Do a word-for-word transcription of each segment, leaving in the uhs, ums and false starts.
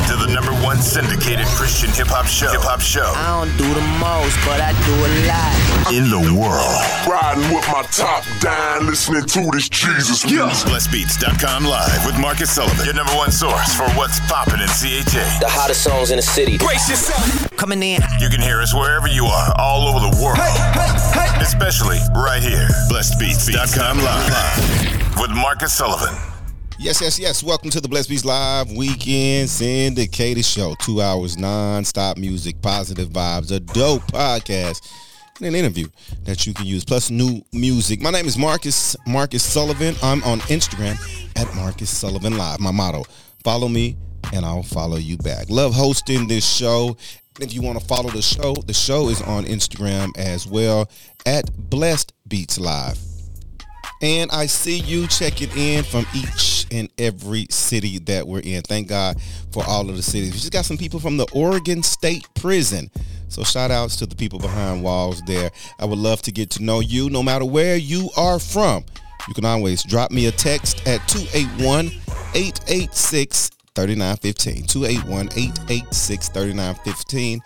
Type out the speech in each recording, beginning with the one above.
to the number one syndicated Christian hip-hop show. Hip-hop show. I don't do the most, but I do a lot. In the world. Riding with my top down, listening to this Jesus music. Yeah. blessed beats dot com live with Marcus Sullivan. Your number one source for what's popping in C H A. The hottest songs in the city. Brace yourself. Coming in. You can hear us wherever you are, all over the world. Hey, hey, hey. Especially right here. blessed beats dot com live with Marcus Sullivan. Yes, yes, yes. Welcome to the Blessed Beats Live Weekend Syndicated Show. Two hours non-stop music, positive vibes, a dope podcast, and an interview that you can use, plus new music. My name is Marcus, Marcus Sullivan. I'm on Instagram at Marcus Sullivan Live. My motto, follow me and I'll follow you back. Love hosting this show. If you want to follow the show, the show is on Instagram as well at Blessed Beats Live. And I see you checking in from each and every city that we're in. Thank God for all of the cities. We just got some people from the Oregon State Prison. So shout outs to the people behind walls there. I would love to get to know you no matter where you are from. You can always drop me a text at two eight one, eight eight six, three nine one five. two eight one, eight eight six, three nine one five.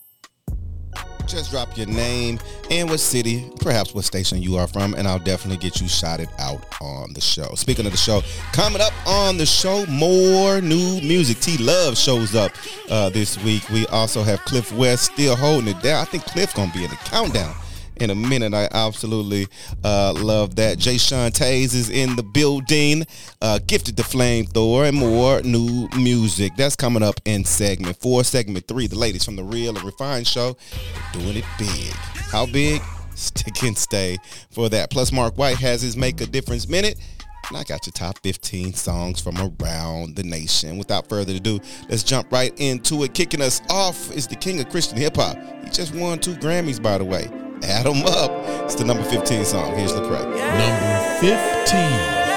Just drop your name and what city, perhaps what station you are from, and I'll definitely get you shouted out on the show. Speaking of the show, coming up on the show, more new music. T-Love shows up uh, this week. We also have Cliff West still holding it down. I think Cliff going to be in the countdown in a minute. I absolutely uh, love that. Jay Sean Taze is in the building. Uh, Gifted the Flamethrower and more new music. That's coming up in segment four. Segment three, the ladies from the Real and Refined Show doing it big. How big? Stick and stay for that. Plus, Mark White has his Make a Difference Minute. And I got your top fifteen songs from around the nation. Without further ado, let's jump right into it. Kicking us off is the king of Christian hip-hop. He just won two Grammys, by the way. Add them up. It's the number fifteen song. Here's Lecrae. Yeah. Number fifteen.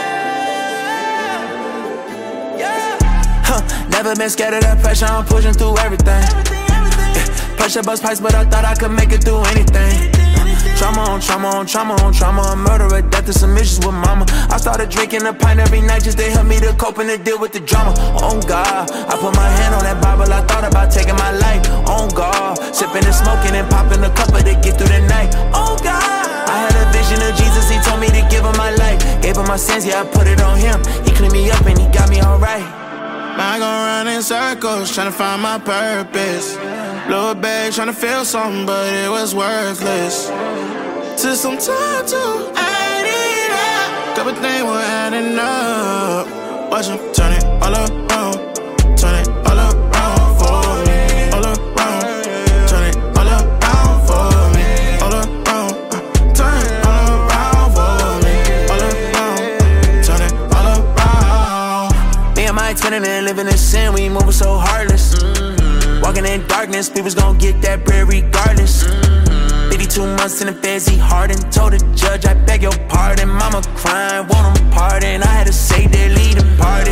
Yeah. Huh, never been scared of that pressure. I'm pushing through everything. everything, everything. Yeah. Pressure bust pipes, but I thought I could make it through anything. Trauma on trauma on trauma on trauma on murder or death and some issues with mama. I started drinking a pint every night just to help me to cope and to deal with the drama. On God, I put my hand on that Bible. I thought about taking my life. On God, sipping and smoking and popping a couple to get through the night. On God, I had a vision of Jesus. He told me to give him my life. Gave him my sins, yeah, I put it on him. He cleaned me up and he got me alright. I go round in circles trying to find my purpose. Blew a bag trying to feel something, but it was worthless. Took some time to add it up. Couple things were adding up. Watch them turn it all around. Turn it all around for me. All around. Turn it all around for me. All around. Turn it all around for me. All around. Turn it all around. Me and my twin and living in sin. We moving so heartless. Mm-hmm. Walking in darkness. People's gon' get that bread regardless. Mm-hmm. fifty-two months in the feds, he hardened. Told the judge, I beg your pardon. Mama crying, want him pardon. I had to say they're leading party.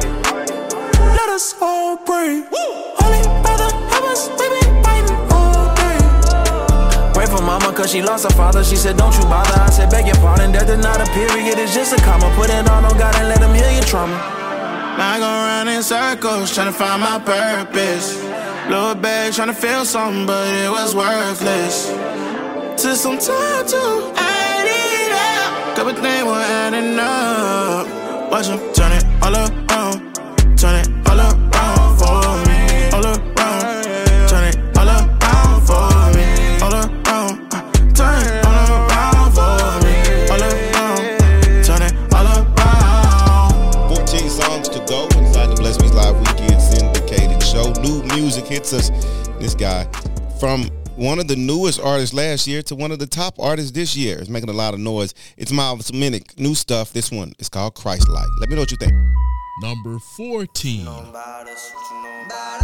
Let us all pray. Holy Father, help us, we been fighting all day. Pray for mama, cause she lost her father. She said, don't you bother. I said, beg your pardon. Death is not a period, it's just a comma. Put it all on God and let him heal your trauma. I go round in circles, trying to find my purpose. Blew a bag, trying to feel something, but it was worthless. Took some time to add it up. Couple things were adding up. Watch them turn it all around. Turn it all around for me. All around. Turn it all around for me. All around. Turn it all around for me. All around. Turn it all around. fourteen songs to go inside the Blessed Beats Live Weekend Syndicated Show. New music hits us. This guy from one of the newest artists last year to one of the top artists this year. It's making a lot of noise. It's Miles Minnick. New stuff. This one is called Christ-like. Let me know what you think. Number fourteen. You know about us, what you know about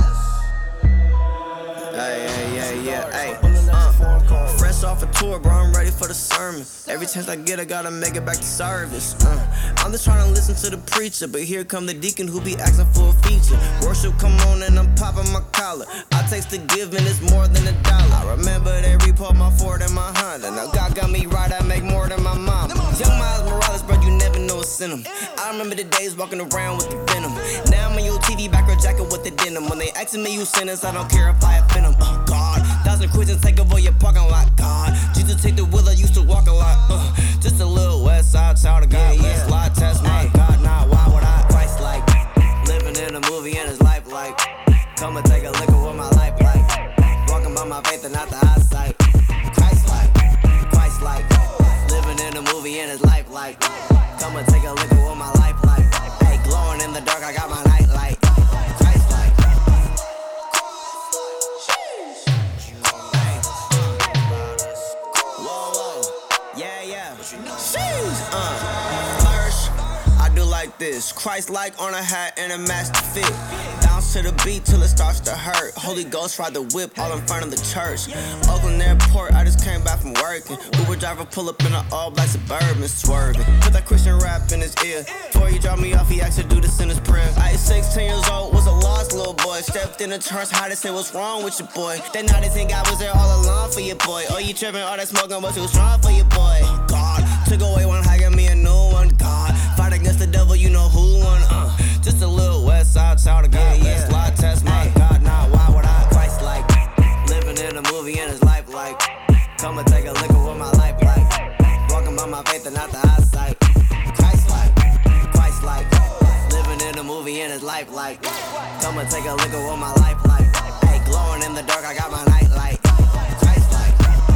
us. Hey, hey, hey, yeah, hey. Uh, fresh off a tour, bro, I'm ready for the sermon. Every chance I get, I gotta make it back to service. Uh, I'm just trying to listen to the preacher, but here come the deacon who be asking for a feature. Worship come on and I'm popping my collar. I taste the giving, it's more than a dollar. I remember they report my Ford and my Honda. Now God got me right, I make more than my mama. Young Miles Morales, bro, you never know what's in him. I remember the days walking around with the venom. Now I'm on your T V background jacket with the denim. in them. When they asking me who sinners, I don't care if I offend them. Oh God, thousand Christians take over your parking lot. God, Jesus take the wheel, I used to walk a lot. Uh, just a little west side child of God. Yeah, yeah. Slide test, my God, nah, why would I? Christ like, living in a movie and his life like, come and take a look at what my life like. Walking by my faith and not the eyesight. Christ like, Christ like, living in a movie and his life like, come and take a look at what my life like. Hey, glowing in the dark, I got my night light. Christ like. Whoa, whoa, yeah, yeah. Uh, flourish, I do like this. Christ like on a hat and a mask to fit. Bounce to the beat till it starts to hurt. Holy Ghost ride the whip all in front of the church. Oakland Airport, I just came back from working. Uber driver pull up in an all black Suburban swerving. Put that Christian rap in his ear. Before he dropped me off, he asked to do the sinner's prayer. I was sixteen years old, was a lost little boy. Stepped in the church, how they say what's wrong with your boy. That night they think I was there all along for your boy. Oh, you tripping, all that smoking was too strong for your boy. God, took away one high, got me a new one. God, fight against the devil, you know who won. Uh, just a little west side child of God. Yeah, yeah. Slide test, my God, nah, why would I? Christ like, living in a movie and his life like, come and take a look at what my life like. Walking by my faith and not the eyesight. Christ like, Christ like, living in a movie and his life like, come and take a look at what my life like. Hey, glowing in the dark, I got my night light. Christ like.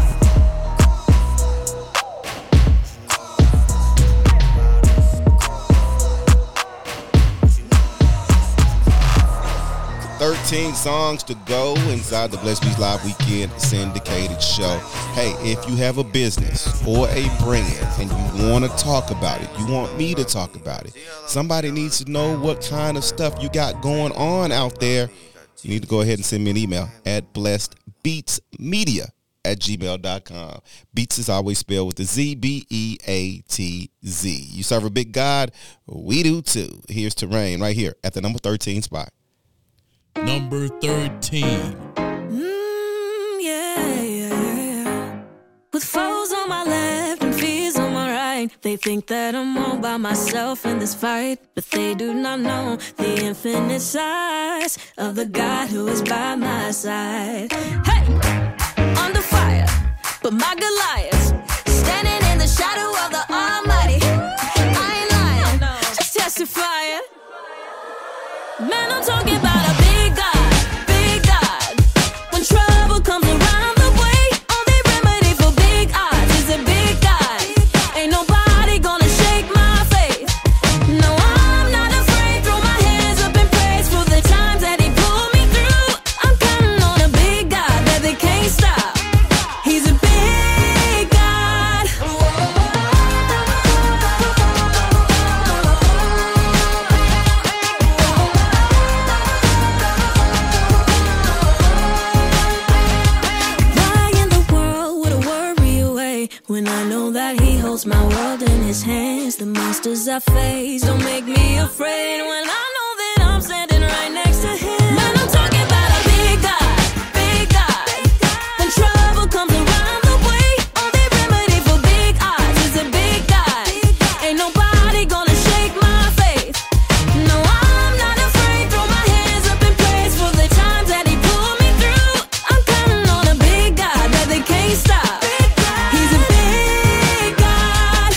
thirteen songs to go inside the Blessed Beats Live Weekend syndicated show. Hey, if you have a business or a brand and you want to talk about it, you want me to talk about it, somebody needs to know what kind of stuff you got going on out there, you need to go ahead and send me an email at blessedbeatsmedia at gmail dot com. Beats is always spelled with the Z, B E A T Z. You serve a big God? We do too. Here's Terrain right here at the number thirteen spot. Number thirteen. Mm, yeah, yeah, yeah. With foes on my left and fears on my right, they think that I'm all by myself in this fight, but they do not know the infinite size of the God who is by my side. Hey, under fire, but my Goliath standing in the shadow of the Almighty. I ain't lying, just testifying. Man, I'm talking about a big God, big God. When trouble comes around the way, only remedy for big odds is a big God. Ain't nobody gonna shake my faith. No, I'm not afraid. Throw my hands up in praise for the times that he pulled me through. I'm counting on a big God that they can't stop. He's a big God. When I know that he holds my world in his hands, the monsters I face don't make me afraid. When I know that I'm standing right next to him, man, I'm talking about a big God, big God. When trouble comes around the way, only remedy for big odds is a big God. Ain't nobody gonna shake my faith. No, I'm not afraid. Throw my hands up in praise for the times that he pulled me through. I'm counting on a big God that they can't stop. He's a big God.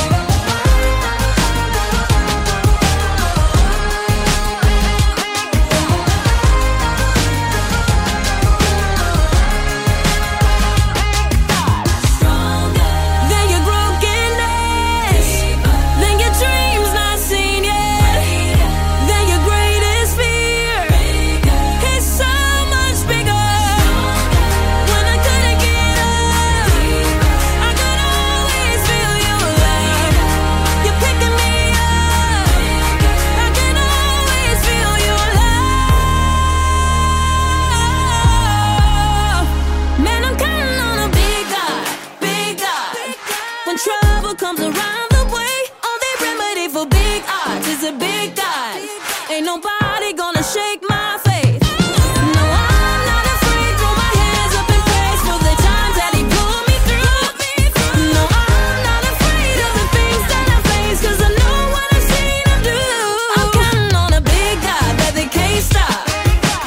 Ain't nobody gonna shake my faith. No, I'm not afraid. Throw my hands up in praise for the times that he pulled me through. No, I'm not afraid of the things that I face, 'cause I know what I've seen him do. I'm counting on a big God that they can't stop.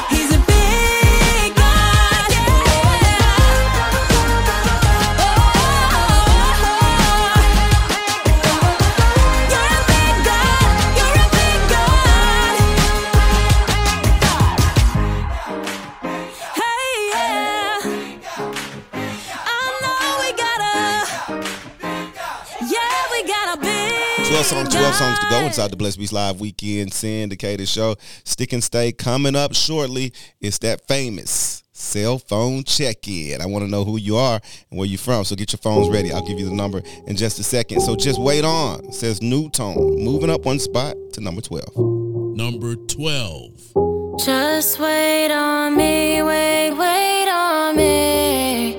songs to go inside the Blessed Beats Live Weekend syndicated show. Stick and stay. Coming up shortly, it's that famous cell phone check-in. I want to know who you are and where you're from, so get your phones ready. I'll give you the number in just a second. So just wait on. It says New Tone, moving up one spot to number twelve. Number twelve. Just wait on me, wait, wait on me,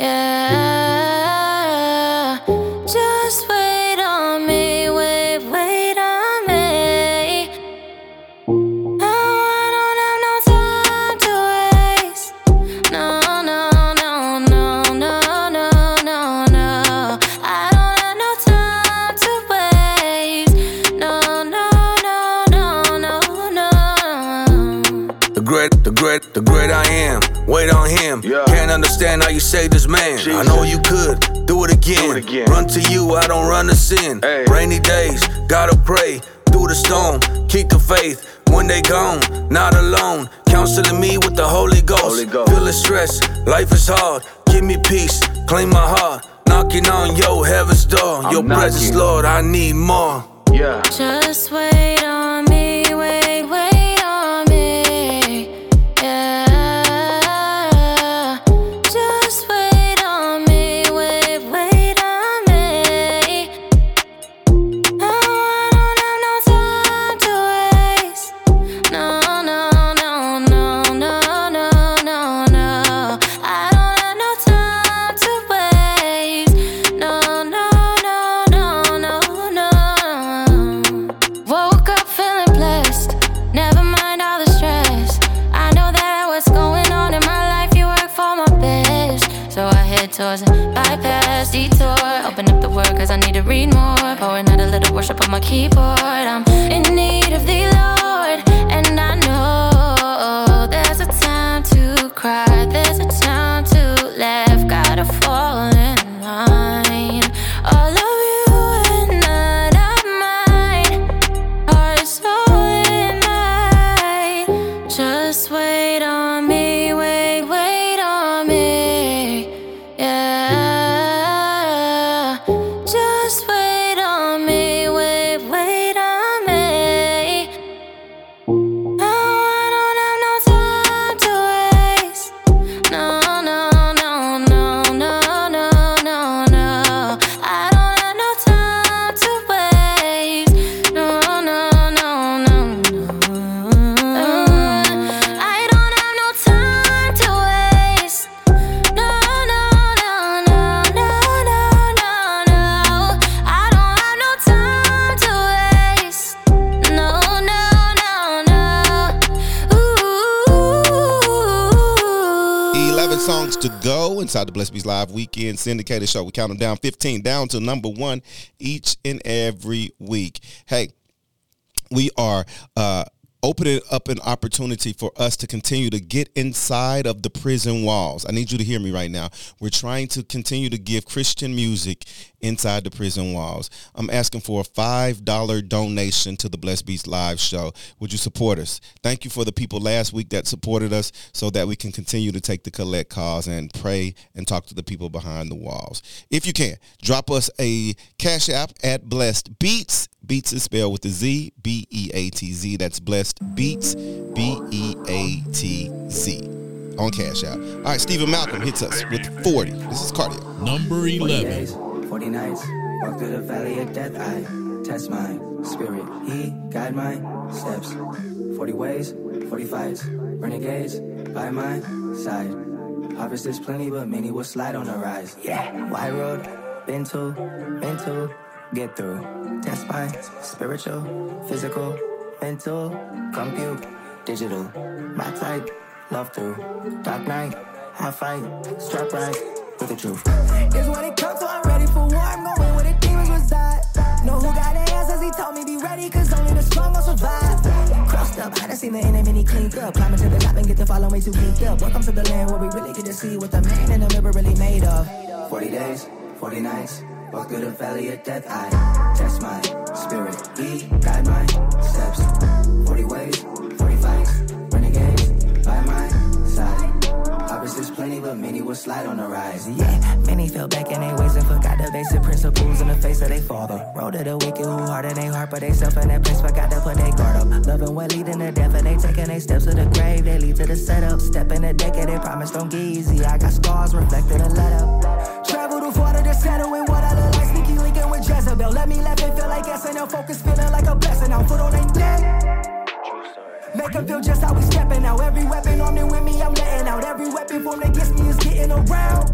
yeah. Just wait on me, wait, wait on me. No, I don't have no time to waste. No, no, no, no, no, no, no, no. I don't have no time to waste. No, no, no, no, no, no. The great, the great, the great I am. Wait on him. Yeah. Can't understand how you say this man. Jesus. I know you could do it again. Do it again. Run to you, I don't run to sin. Hey. Rainy days, gotta pray through the storm. Keep the faith when they gone. Not alone. Counseling me with the Holy Ghost. Holy Ghost. Feeling stress, life is hard. Give me peace, clean my heart. Knocking on your heaven's door. I'm Your knocking. presence, Lord, I need more. Yeah. Just wait on me, wait, wait on me, yeah. Just wait on me, wait, wait on me. No, I don't have no time to waste. No, no, no, no, no, no, no, no. I don't have no time to waste. No, no, no, no, no, no. Woke up feeling blessed. Never mind all the stress. I know that what's going on in my life, you work for my best. So I head towards a bypass detour. Open up the word cause I need to read more. Pouring out a little worship on my keyboard. I'm in need of the Lord. And I know there's a time to cry. There's a time to laugh. Gotta fall in line. All of you and none of mine. Heart, soul, and mind. Just wait on me, wait, wait on me, yeah. Just wait on me, wait, wait on me. No, I don't have no time to waste. No, no, no, no, no, no, no, no. I don't have no time to waste. No, no, no, no, no. I don't have no time to waste. No, no, no, no, no, no, no, no. I don't have no time to waste. No, no, no, no. Ooh. eleven songs to go inside the Blessed Beats Live Weekend syndicated show. We count them down fifteen down to number one each and every week. Hey, we are uh, opening up an opportunity for us to continue to get inside of the prison walls. I need you to hear me right now. We're trying to continue to give Christian music inside the prison walls. I'm asking for a five dollar donation to the Blessed Beats Live show. Would you support us? Thank you for the people last week that supported us so that we can continue to take the collect cause and pray and talk to the people behind the walls. If you can, drop us a Cash App at Blessed Beats. Beats is spelled with a Z, B E A T Z. That's Blessed Beats, B E A T Z. On Cash App. All right, Stephen Malcolm hits us with forty. This is Cardio. Number eleven. forty nights, walk through the valley of death, I test my spirit, he guide my steps. forty ways, forty fights, renegades by my side. Harvest is plenty, but many will slide on the rise. Yeah, wide road, been to, been to, get through. Test my spiritual, physical, mental, compute, digital. My type, love through. Dark night, high fight, strap right with the truth. It's what it comes to, I'm ready for war. I'm going where the demons reside. Know who got the answers, he told me be ready, cause only the strong will survive. Crossed up, I done seen the enemy cleaned up. Climbing to the top and get the following way too cleaned up. Welcome to the land where we really get to see what the man in the mirror really made of. forty days, forty nights, walk through the valley of death, I test my spirit, he guide my steps. forty ways, forty fights, renegades by my side. Harvest is plenty, but many will was slight on the rise. Yeah, many fell back in their ways and forgot the basic principles in the face of their father. Road to the wicked who hard in their heart, but they self in that place, forgot to put their guard up. Loving what leading to death, and they taking their steps to the grave. They lead to the setup. Step in the decade, they promise don't get easy. I got scars reflecting a let up. Travel to Florida to settle in what I look like. Sneaky linking with Jezebel. Let me laugh and feel like S N L focus, feeling like a blessing. Now foot on their neck. Make them feel just how we stepping out. Every weapon on them with me, I'm letting out. Every weapon formed against me is getting around.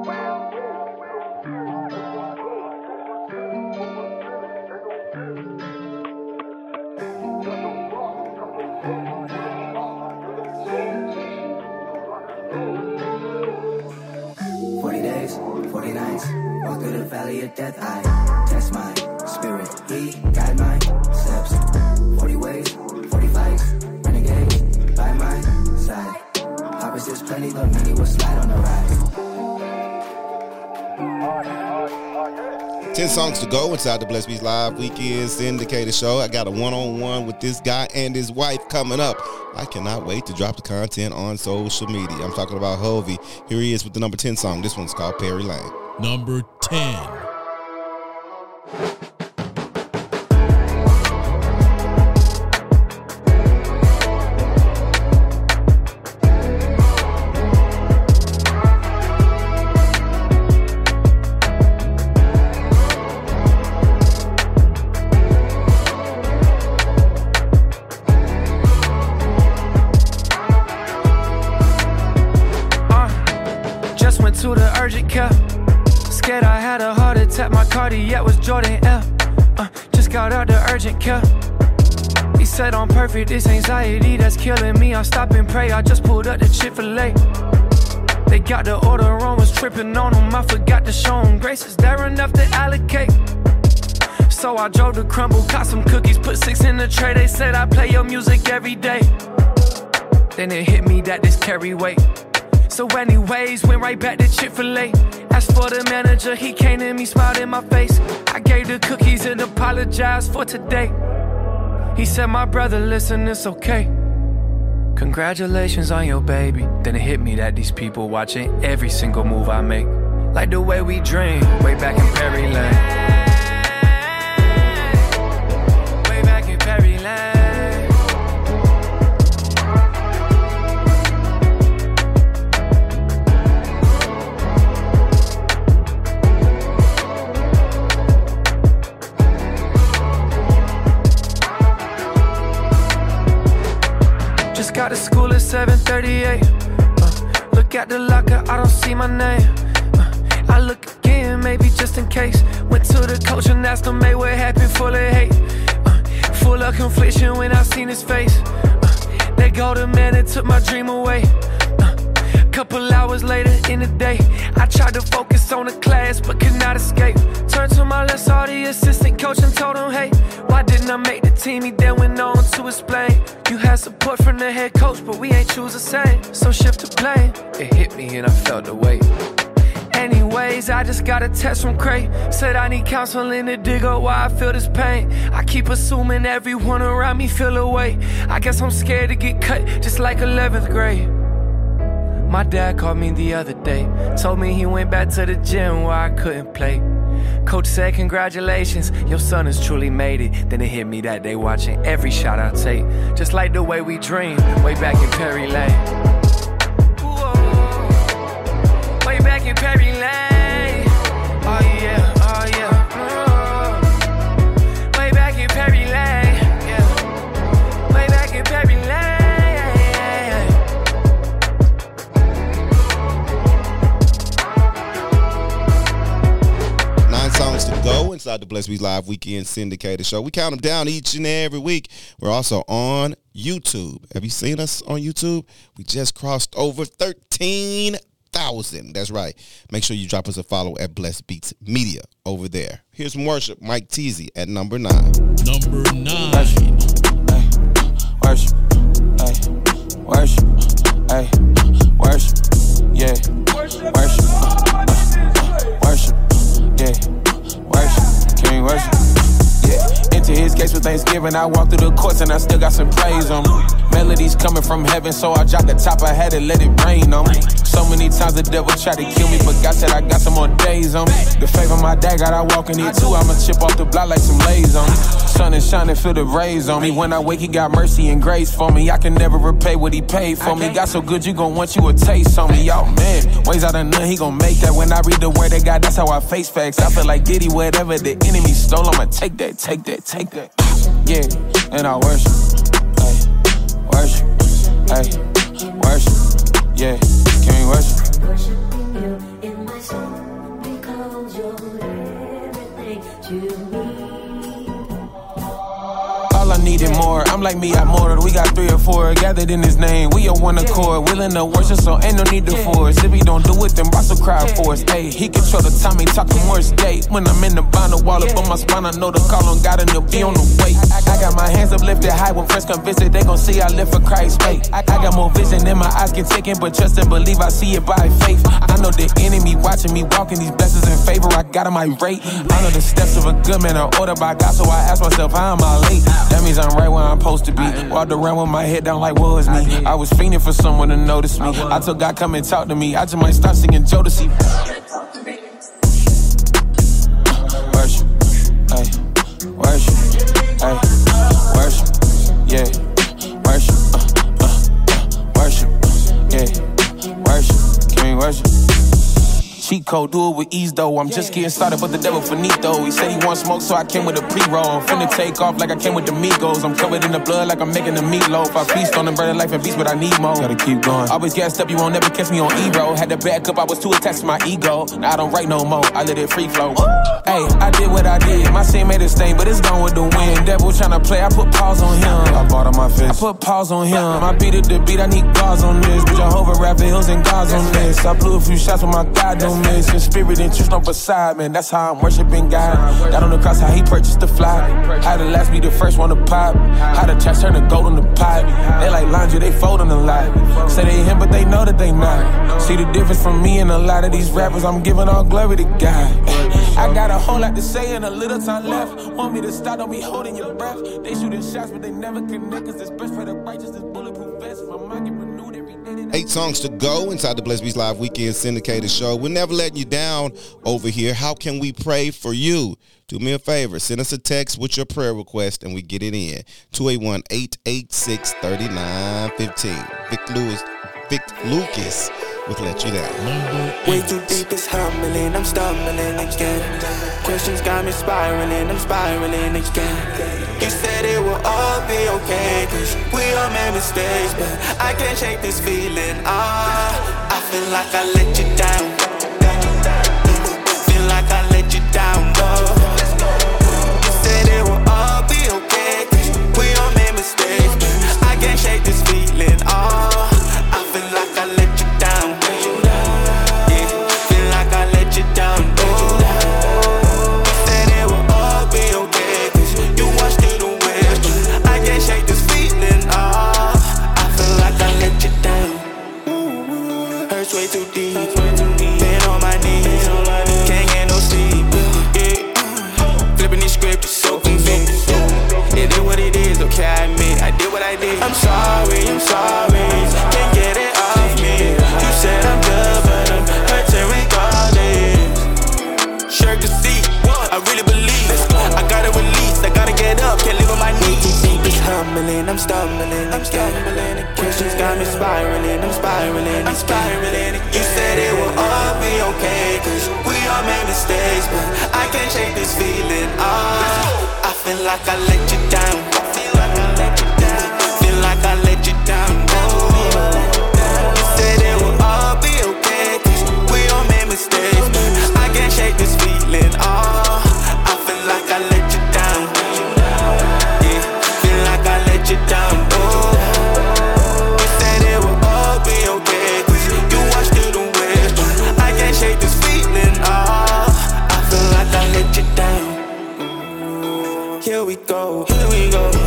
Forty days, forty nights, walk through the valley of death. I test my spirit, he guide my steps. Forty ways, forty fights, renegade by my side. Opposites plenty, but many will slide on the rise. Ten songs to go inside the Blessed Beats Live Weekend Syndicated Show. I got a one-on-one with this guy and his wife coming up. I cannot wait to drop the content on social media. I'm talking about Hovey. Here he is with the number ten song. This one's called Perry Lane. Number ten. To the urgent care. Scared I had a heart attack. My cardiac was Jordan F. Uh, just got out the urgent care. He said I'm perfect. This anxiety that's killing me. I stop and pray. I just pulled up the Chick-fil-A. They got the order wrong. Was tripping on them. I forgot to show them grace. Is there enough to allocate? So I drove to Crumble, caught some cookies, put six in the tray. They said I play your music every day. Then it hit me that this carry weight. So anyways, went right back to Chick-fil-A. Asked for the manager, he came to me, smiled in my face. I gave the cookies and apologized for today. He said, my brother, listen, it's okay. Congratulations on your baby. Then it hit me that these people watching every single move I make. Like the way we dream, way back in Perry Lane. Way back in Perry Lane. Got to school at seven thirty-eight. Uh, look at the locker, I don't see my name. Uh, I look again, maybe just in case. Went to the coach and asked him, hey, what happened? Full of hate, uh, full of confliction when I seen his face. Uh, they go the man that took my dream away. Uh, couple hours later in the day, I tried to focus on the class but could not escape. Turned to my left, saw the assistant coach and told him, hey, why didn't I make the team? He then went on to explain, you had support from the head coach, but we ain't choose the same. So shift the blame. It hit me and I felt the weight. Anyways, I just got a text from Cray. Said I need counseling to dig up why I feel this pain. I keep assuming everyone around me feel away. I guess I'm scared to get cut just like eleventh grade. My dad called me the other day, told me he went back to the gym where I couldn't play. Coach said, congratulations, your son has truly made it. Then it hit me that day watching every shot I take. Just like the way we dreamed, way back in Perry Lane. Whoa. Way back in Perry Lane. Oh yeah, oh yeah. Oh. Way back in Perry Lane. Yeah. Way back in Perry Lane. Songs to go inside the Blessed Beats Live Weekend Syndicated Show. We count them down each and every week. We're also on YouTube. Have you seen us on YouTube? We just crossed over thirteen thousand. That's right. Make sure you drop us a follow at Blessed Beats Media over there. Here's some worship. Mike Teasy at number nine. Number nine. Worship. Ay. Worship. Ay. Worship. Yeah. Worship. Worship. Yeah. Worship, can we worship? Yeah. Enter his gates with Thanksgiving, I walked through the courts and I still got some praise on me. Melodies coming from heaven, so I dropped the top, I had to let it rain on me. So many times the devil tried to kill me, but God said I got some more days on me. The favor my dad got, I walk in here too. I'ma chip off the block like some lays on me. Sun is shining, feel the rays on me. When I wake, he got mercy and grace for me. I can never repay what he paid for me. Got so good, you gon' want you a taste on me. Y'all, man, ways out of none, he gon' make that. When I read the word of God, that's how I face facts. I feel like Diddy, whatever the enemy stole, I'ma take that, take that, take that. Yeah, and I worship, ay, worship, ay, worship, yeah, can we worship? Worshiping you in my soul, because you're everything to me. All I needed more, I'm like me, I'm more. We got three or four gathered in his name. We are one accord, willing to worship, so ain't no need to force. If he don't do it, then boss will cry for us. Ayy, he control the time, he talking worse day. When I'm in the bind, the wall up on my spine, I know the call on God and he'll be on the way. I got my hands up lifted high, when friends come visit, they gon' see I live for Christ. Hey, I got more vision than my eyes can take in, but trust and believe I see it by faith. I know the enemy watching me walking these blessings in favor, I got on my rate. I know the steps of a good man are ordered by God, so I ask myself, how am I late? That means I'm right where I'm supposed to be. Walked around with my head down like, what was me? I was fiending for someone to notice me. I told God, come and talk to me. I just might start singing Jodeci. Worship, ay, worship, ay, worship, yeah, worship, uh, uh, worship, yeah, worship, can we worship? Cheat code, do it with ease though. I'm just getting started, but the devil finito. He said he want smoke, so I came with a pre-roll. I'm finna take off like I came with the Migos. I'm covered in the blood like I'm making a meatloaf. I feast on the bread of life and beast, but I need more. Gotta keep going. Always gassed up, you won't never catch me on E-roll. Had to back up, I was too attached to my ego. Now I don't write no more, I let it free flow. Hey, I did what I did. My sin made a stain, but it's gone with the wind. Devil tryna play, I put pause on him. I bought on my fist, I put pause on him. I beat it the beat, I need gauze on this. Jehovah Rapper Hills and God's on this. I blew a few shots with my God don't miss. In spirit and truth on beside, man, that's how I'm worshiping God. Got on the cross, how he purchased the fly. How the last be the first one to pop. How the trash turn to gold on the pipe. They like laundry, they fold on the lot. Say they him, but they know that they not. See the difference from me and a lot of these rappers, I'm giving all glory to God. I got a whole lot to say and a little time left. Want me to stop, don't be holding your breath. They shooting shots, but they never connect. Cause it's best for the righteous, this bulletproof vest. My mind get renewed every day. Eight songs to go inside the Blessed Beats Live Weekend Syndicated Show. We're never letting you down over here. How can we pray for you? Do me a favor. Send us a text with your prayer request and we get it in. two eight one, eight eight six, three nine one five. Vic Lewis, Vic Lucas will let you down. Way too deep, it's humbling. I'm stumbling again. Questions got me spiraling. I'm spiraling again. You said it will all be okay, cause we all made mistakes, but I can't shake this feeling. Ah, I feel like I let you down. Feel like I let you down, oh. You said it will all be okay, cause we all made mistakes, but I can't shake this feeling. Ah, I feel like I let you down. Yeah, feel like I let you down, oh. You said it will all be okay, cause you washed it away, but I can't shake this feeling. Ah, I feel like I let you down. Hurts way too deep. Been on my knees, can't get no sleep. Yeah, flipping these scripts, so convinced. It is what it is, okay, I admit I did what I did. I'm sorry, I'm sorry, can't get it off me. You said I'm good, but I'm hurting regardless. Shirt to see, I really believe. I gotta release, I gotta get up, can't live on my knees. It's humbling, I'm stumbling, I'm stumbling. Questions got me spiraling, I'm spiraling, I'm spiraling. You said it will all be okay, cause we all made mistakes, but I can't shake this feeling. Ah, I feel like I let you down. I feel like I let you down. Feel like I let you down. Oh, you said it will all be okay, cause we all made mistakes, but I can't shake this feeling. Ah, I feel like I let you down. Yeah, feel like I let you down. Oh, you said it will all be okay, cause you washed it away, but I can't shake this feeling. Ah, I feel like I let you down. Here we go, here we go.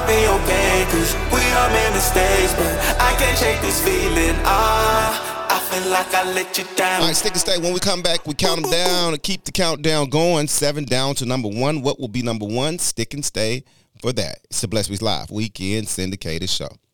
up in your game, cause we all made mistakes, but I can't shake this feeling. Ah, I feel like I let you down. All right, stick and stay. When we come back, we count them down and keep the countdown going. Seven down to number one. What will be number one? Stick and stay for that. It's the Blessed Beats Live Weekend Syndicated Show.